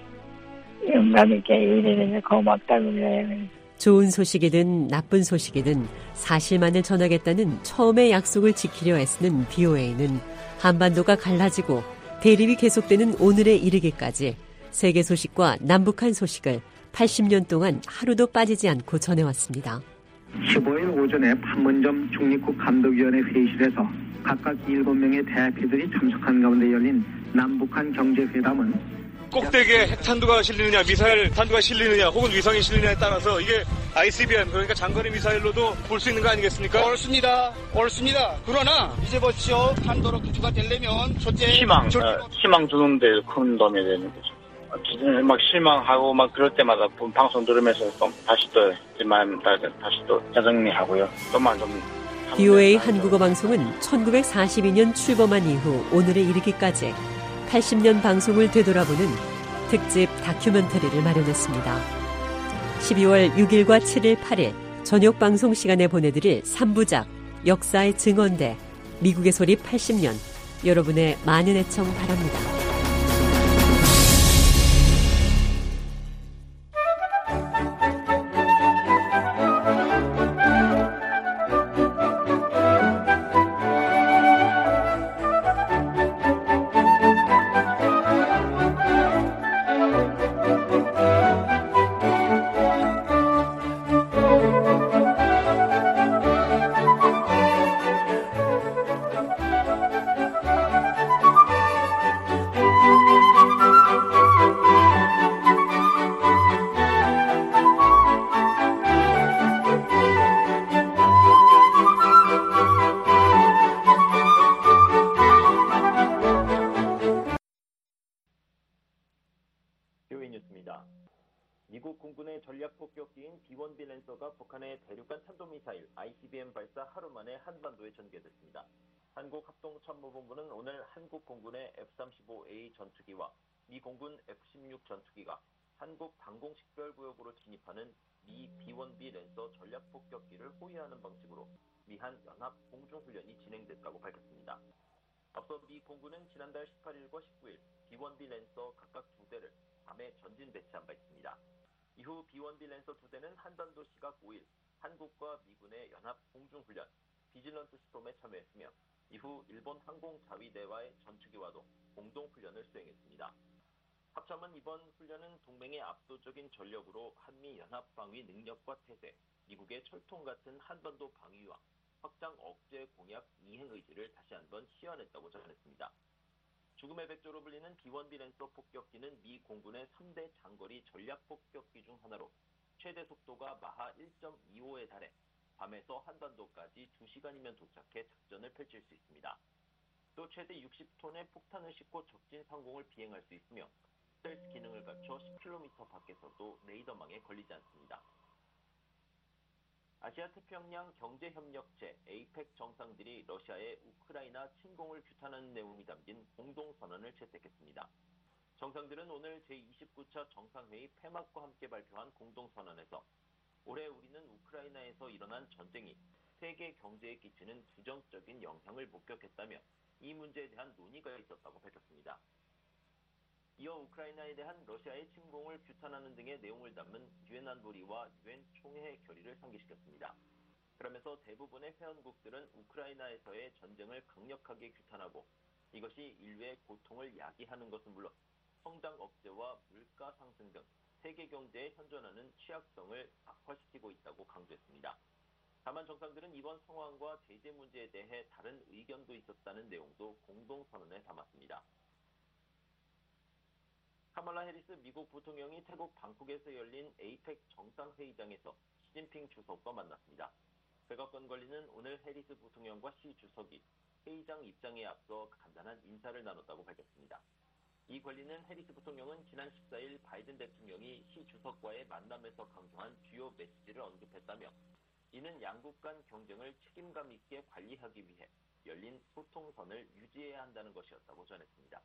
용감 있게 일해줘서 고맙다고 그래요. 좋은 소식이든 나쁜 소식이든 사실만을 전하겠다는 처음의 약속을 지키려 애쓰는 BOA는 한반도가 갈라지고 대립이 계속되는 오늘에 이르기까지 세계 소식과 남북한 소식을 80년 동안 하루도 빠지지 않고 전해왔습니다. 15일 오전에 판문점 중립국 감독위원회 회의실에서 각각 7명의 대표들이 참석한 가운데 열린 남북한 경제회담은 꼭대기에 핵탄두가 실리느냐, 미사일 탄두가 실리느냐, 혹은 위성이 실리느냐에 따라서 이게 ICBM, 그러니까 장거리 미사일로도 볼 수 있는 거 아니겠습니까? 옳습니다. 그러나 이제 보십시오. 탄도로 구조가 되려면 첫째 희망 주는데 큰 도움이 되는 거죠. 막 실망하고 막 그럴 때마다 방송 들으면서 또 다시 또 재정리하고요. 또만 좀. BOA 한국어 방송은 1942년 출범한 이후 오늘에 이르기까지 80년 방송을 되돌아보는 특집 다큐멘터리를 마련했습니다. 12월 6일과 7일, 8일 저녁 방송 시간에 보내드릴 3부작 역사의 증언대 미국의 소리 80년 여러분의 많은 애청 바랍니다. 미국 공군의 전략 폭격기인 B-1B 랜서가 북한의 대륙간 탄도미사일 ICBM 발사 하루 만에 한반도에 전개됐습니다. 한국합동참모본부는 오늘 한국 공군의 F-35A 전투기와 미 공군 F-16 전투기가 한국 방공식별구역으로 진입하는 미 B-1B 랜서 전략 폭격기를 호위하는 방식으로 미한 연합 공중훈련이 진행됐다고 밝혔습니다. 앞서 미 공군은 지난달 18일과 19일 B-1B 랜서 각각 2대를 밤에 전진 배치한 바 있습니다. 이후 B-1B 랜서 2대는 한반도 시각 5일 한국과 미군의 연합 공중훈련 비질런트 스톰에 참여했으며 이후 일본 항공자위대와의 전투기와도 공동훈련을 수행했습니다. 합참은 이번 훈련은 동맹의 압도적인 전력으로 한미 연합 방위 능력과 태세, 미국의 철통 같은 한반도 방위와 확장 억제 공약 이행 의지를 다시 한번 시연했다고 전했습니다. 죽음의 백조로 불리는 B-1B 랜서 폭격기는 미 공군의 3대 장거리 전략 폭격기 중 하나로 최대 속도가 마하 1.25에 달해 밤에서 한반도까지 2시간이면 도착해 작전을 펼칠 수 있습니다. 또 최대 60톤의 폭탄을 싣고 적진 상공을 비행할 수 있으며 스텔스 기능을 갖춰 10km 밖에서도 레이더망에 걸리지 않습니다. 아시아태평양 경제협력체 APEC 정상들이 러시아의 우크라이나 침공을 규탄하는 내용이 담긴 공동선언을 채택했습니다. 정상들은 오늘 제29차 정상회의 폐막과 함께 발표한 공동선언에서 올해 우리는 우크라이나에서 일어난 전쟁이 세계 경제에 끼치는 부정적인 영향을 목격했다며 이 문제에 대한 논의가 있었다고 밝혔습니다. 이어 우크라이나에 대한 러시아의 침공을 규탄하는 등의 내용을 담은 유엔 안보리와 유엔 총회 결의를 상기시켰습니다. 그러면서 대부분의 회원국들은 우크라이나에서의 전쟁을 강력하게 규탄하고 이것이 인류의 고통을 야기하는 것은 물론 성장 억제와 물가 상승 등 세계 경제에 현존하는 취약성을 악화시키고 있다고 강조했습니다. 다만 정상들은 이번 상황과 제재 문제에 대해 다른 의견도 있었다는 내용도 공동선언에 담았습니다. 카말라 해리스 미국 부통령이 태국 방콕에서 열린 APEC 정상회의장에서 시진핑 주석과 만났습니다. 백악관 관리는 오늘 해리스 부통령과 시 주석이 회의장 입장에 앞서 간단한 인사를 나눴다고 밝혔습니다. 이 관리는 해리스 부통령은 지난 14일 바이든 대통령이 시 주석과의 만남에서 강조한 주요 메시지를 언급했다며 이는 양국 간 경쟁을 책임감 있게 관리하기 위해 열린 소통선을 유지해야 한다는 것이었다고 전했습니다.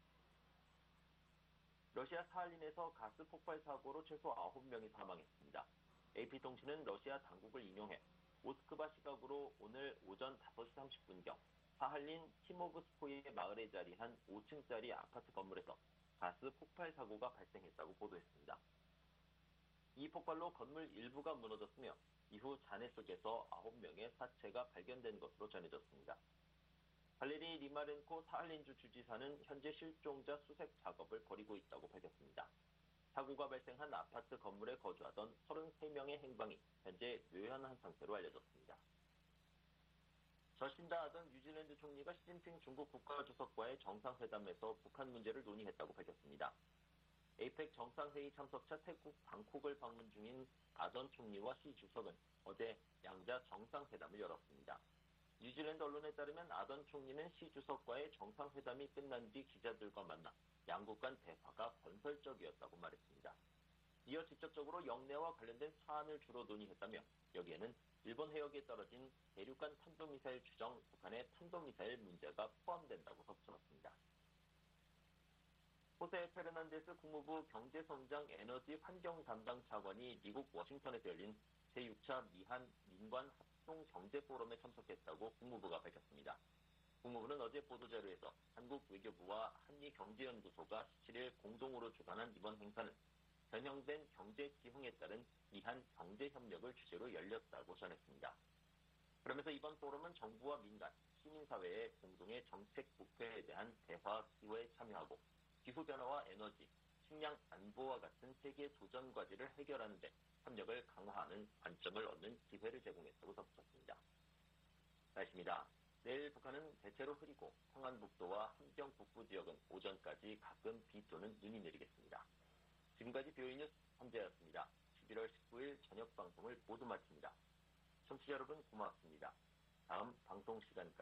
러시아 사할린에서 가스 폭발 사고로 최소 9명이 사망했습니다. AP통신은 러시아 당국을 인용해 모스크바 시각으로 오늘 오전 5시 30분경 사할린 티모그스코이의 마을에 자리한 5층짜리 아파트 건물에서 가스 폭발 사고가 발생했다고 보도했습니다. 이 폭발로 건물 일부가 무너졌으며 이후 잔해 속에서 9명의 사체가 발견된 것으로 전해졌습니다. 발레리 리마렌코 사할린주 주지사는 현재 실종자 수색 작업을 벌이고 있다고 밝혔습니다. 사고가 발생한 아파트 건물에 거주하던 33명의 행방이 현재 묘연한 상태로 알려졌습니다. 저신다 아던 뉴질랜드 총리가 시진핑 중국 국가주석과의 정상회담에서 북한 문제를 논의했다고 밝혔습니다. APEC 정상 정상회의 참석차 태국 방콕을 방문 중인 아던 총리와 시 주석은 어제 양자 정상회담을 열었습니다. 뉴질랜드 언론에 따르면 아던 총리는 시 주석과의 정상회담이 끝난 뒤 기자들과 만나 양국 간 대화가 건설적이었다고 말했습니다. 이어 직접적으로 영내와 관련된 사안을 주로 논의했다며 여기에는 일본 해역에 떨어진 대륙간 탄도미사일 추정, 북한의 탄도미사일 문제가 포함된다고 덧붙였습니다. 호세 페르난데스 국무부 경제성장 에너지 환경 담당 차관이 미국 워싱턴에서 열린 제6차 미한 민관 합동 경제 포럼에 참석했다고 국무부가 밝혔습니다. 국무부는 어제 보도자료에서 한국 외교부와 한미경제연구소가 17일 공동으로 주관한 이번 행사는 변형된 경제 기흥에 따른 미한 경제협력을 주제로 열렸다고 전했습니다. 그러면서 이번 포럼은 정부와 민간, 시민사회의 공동의 정책 목표에 대한 대화 기회에 참여하고 기후변화와 에너지, 식량 안보와 같은 세계 도전 과제를 해결하는 데 협력을 강화하는 관점을 얻는 기회를 제공했다고 덧붙였습니다. 날씨입니다. 내일 북한은 대체로 흐리고 평안북도와 함경 북부 지역은 오전까지 가끔 비 또는 눈이 내리겠습니다. 지금까지 BOE 뉴스 황재였습니다. 11월 19일 저녁 방송을 모두 마칩니다. 청취자 여러분 고맙습니다. 다음 방송 시간까지